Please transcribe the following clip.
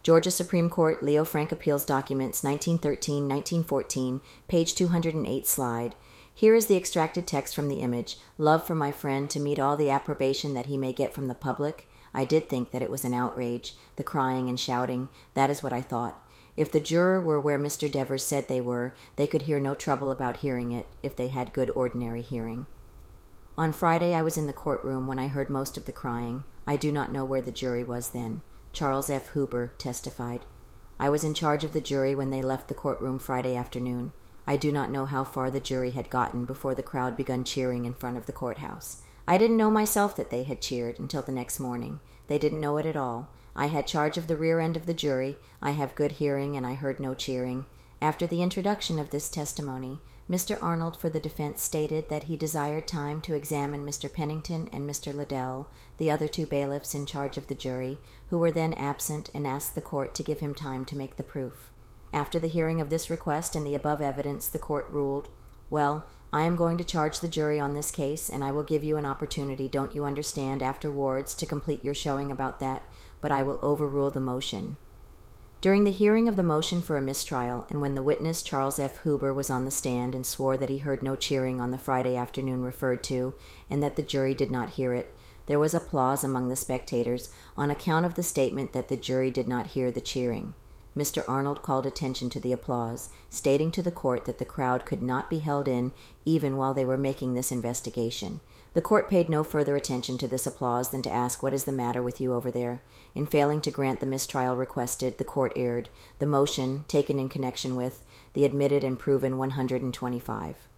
Georgia Supreme Court, Leo Frank Appeals Documents, 1913-1914, page 208 slide. Here is the extracted text from the image. Love for my friend to meet all the approbation that he may get from the public. I did think that it was an outrage, the crying and shouting. That is what I thought. If the juror were where Mr. Devers said they were, they could hear no trouble about hearing it, if they had good ordinary hearing. On Friday I was in the courtroom when I heard most of the crying. I do not know where the jury was then. Charles F. Huber testified. I was in charge of the jury when they left the courtroom Friday afternoon. I do not know how far the jury had gotten before the crowd begun cheering in front of the courthouse. I didn't know myself that they had cheered until the next morning. They didn't know it at all. I had charge of the rear end of the jury. I have good hearing, and I heard no cheering. After the introduction of this testimony, Mr. Arnold for the defense stated that he desired time to examine Mr. Pennington and Mr. Liddell, the other two bailiffs in charge of the jury, who were then absent, and asked the court to give him time to make the proof. After the hearing of this request and the above evidence, the court ruled, "Well, I am going to charge the jury on this case, and I will give you an opportunity, don't you understand, afterwards, to complete your showing about that, but I will overrule the motion." During the hearing of the motion for a mistrial, and when the witness Charles F. Huber was on the stand and swore that he heard no cheering on the Friday afternoon referred to, and that the jury did not hear it, there was applause among the spectators on account of the statement that the jury did not hear the cheering. Mr. Arnold called attention to the applause, stating to the court that the crowd could not be held in even while they were making this investigation. The court paid no further attention to this applause than to ask, "What is the matter with you over there?" In failing to grant the mistrial requested, the court erred. The motion, taken in connection with the admitted and proven 125.